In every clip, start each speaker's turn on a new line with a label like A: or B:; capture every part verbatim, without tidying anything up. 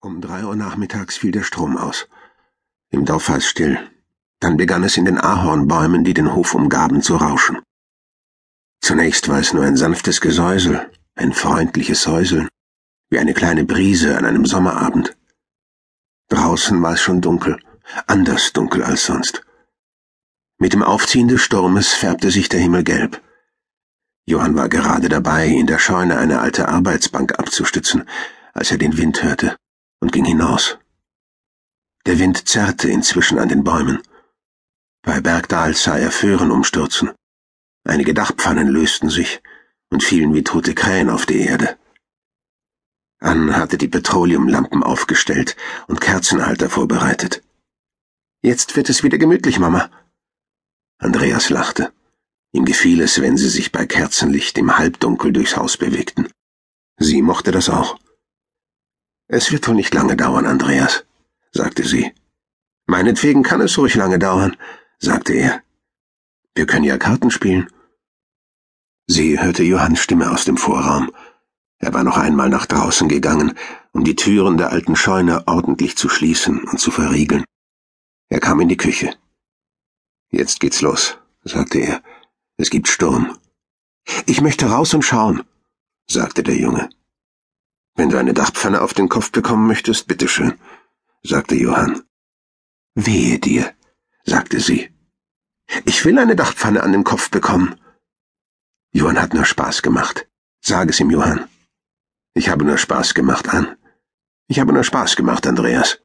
A: Um drei Uhr nachmittags fiel der Strom aus. Im Dorf war es still. Dann begann es in den Ahornbäumen, die den Hof umgaben, zu rauschen. Zunächst war es nur ein sanftes Gesäusel, ein freundliches Säuseln, wie eine kleine Brise an einem Sommerabend. Draußen war es schon dunkel, anders dunkel als sonst. Mit dem Aufziehen des Sturmes färbte sich der Himmel gelb. Johann war gerade dabei, in der Scheune eine alte Arbeitsbank abzustützen, als er den Wind hörte, und ging hinaus. Der Wind zerrte inzwischen an den Bäumen. Bei Bergdahls sah er Föhren umstürzen. Einige Dachpfannen lösten sich und fielen wie tote Krähen auf die Erde. Ann hatte die Petroleumlampen aufgestellt und Kerzenhalter vorbereitet. »Jetzt wird es wieder gemütlich, Mama.« Andreas lachte. Ihm gefiel es, wenn sie sich bei Kerzenlicht im Halbdunkel durchs Haus bewegten. Sie mochte das auch. »Es wird wohl nicht lange dauern, Andreas«, sagte sie. »Meinetwegen kann es ruhig lange dauern«, sagte er. »Wir können ja Karten spielen.« Sie hörte Johanns Stimme aus dem Vorraum. Er war noch einmal nach draußen gegangen, um die Türen der alten Scheune ordentlich zu schließen und zu verriegeln. Er kam in die Küche. »Jetzt geht's los«, sagte er. »Es gibt Sturm.« »Ich möchte raus und schauen«, sagte der Junge. »Wenn du eine Dachpfanne auf den Kopf bekommen möchtest, bitteschön«, sagte Johann. »Wehe dir«, sagte sie. »Ich will eine Dachpfanne an den Kopf bekommen.« Johann hat nur Spaß gemacht. Sag es ihm, Johann. »Ich habe nur Spaß gemacht, Ann. Ich habe nur Spaß gemacht, Andreas.«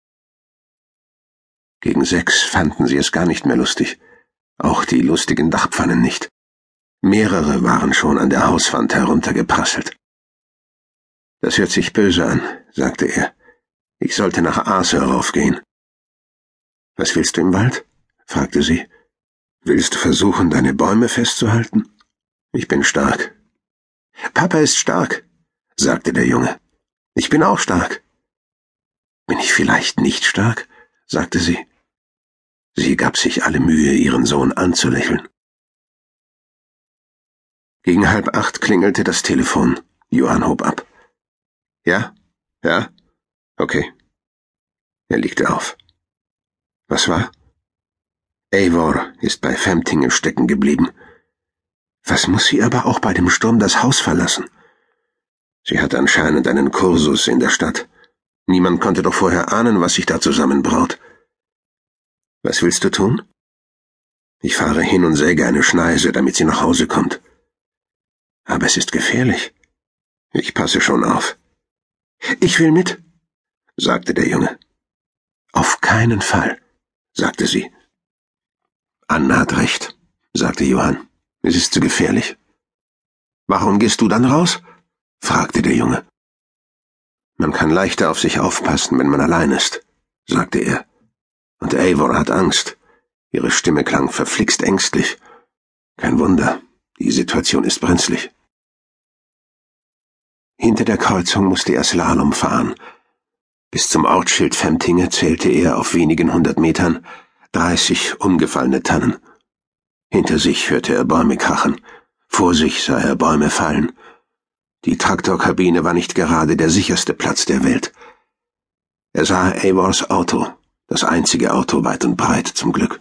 A: Gegen sechs fanden sie es gar nicht mehr lustig. Auch die lustigen Dachpfannen nicht. Mehrere waren schon an der Hauswand heruntergeprasselt. »Das hört sich böse an«, sagte er. »Ich sollte nach Aase raufgehen.« »Was willst du im Wald?« fragte sie. »Willst du versuchen, deine Bäume festzuhalten? Ich bin stark.« »Papa ist stark«, sagte der Junge. »Ich bin auch stark.« »Bin ich vielleicht nicht stark?«, sagte sie. Sie gab sich alle Mühe, ihren Sohn anzulächeln. Gegen halb acht klingelte das Telefon. Johann hob ab. »Ja? Ja? Okay.« Er legte auf. »Was war?« »Eivor ist bei Femtingen stecken geblieben. Was muss sie aber auch bei dem Sturm das Haus verlassen? Sie hatte anscheinend einen Kursus in der Stadt. Niemand konnte doch vorher ahnen, was sich da zusammenbraut. Was willst du tun?« »Ich fahre hin und säge eine Schneise, damit sie nach Hause kommt.« »Aber es ist gefährlich.« »Ich passe schon auf.« »Ich will mit«, sagte der Junge. »Auf keinen Fall«, sagte sie. »Anna hat recht«, sagte Johann. »Es ist zu gefährlich.« »Warum gehst du dann raus?«, fragte der Junge. »Man kann leichter auf sich aufpassen, wenn man allein ist«, sagte er. »Und Eivor hat Angst. Ihre Stimme klang verflixt ängstlich. Kein Wunder, die Situation ist brenzlig.« Hinter der Kreuzung musste er Slalom fahren. Bis zum Ortsschild Femtinge zählte er auf wenigen hundert Metern dreißig umgefallene Tannen. Hinter sich hörte er Bäume krachen. Vor sich sah er Bäume fallen. Die Traktorkabine war nicht gerade der sicherste Platz der Welt. Er sah Eivors Auto, das einzige Auto weit und breit zum Glück.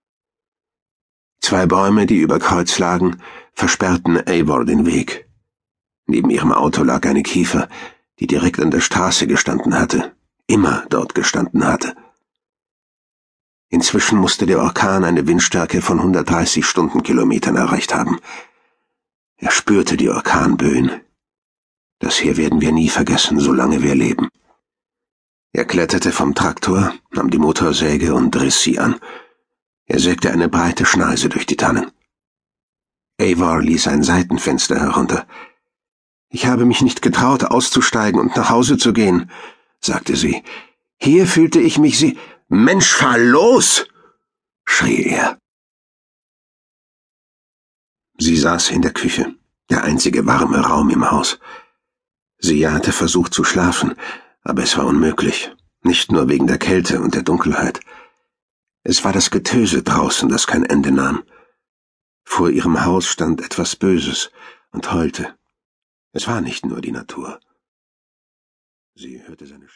A: Zwei Bäume, die über Kreuz lagen, versperrten Eivor den Weg. Neben ihrem Auto lag eine Kiefer, die direkt an der Straße gestanden hatte, immer dort gestanden hatte. Inzwischen musste der Orkan eine Windstärke von hundertdreißig Stundenkilometern erreicht haben. Er spürte die Orkanböen. Das hier werden wir nie vergessen, solange wir leben. Er kletterte vom Traktor, nahm die Motorsäge und riss sie an. Er sägte eine breite Schneise durch die Tannen. Eivor ließ ein Seitenfenster herunter. »Ich habe mich nicht getraut, auszusteigen und nach Hause zu gehen«, sagte sie. »Hier fühlte ich mich sie...« »Mensch, fahr los!«, schrie er. Sie saß in der Küche, der einzige warme Raum im Haus. Sie hatte versucht zu schlafen, aber es war unmöglich, nicht nur wegen der Kälte und der Dunkelheit. Es war das Getöse draußen, das kein Ende nahm. Vor ihrem Haus stand etwas Böses und heulte. Es war nicht nur die Natur. Sie hörte seine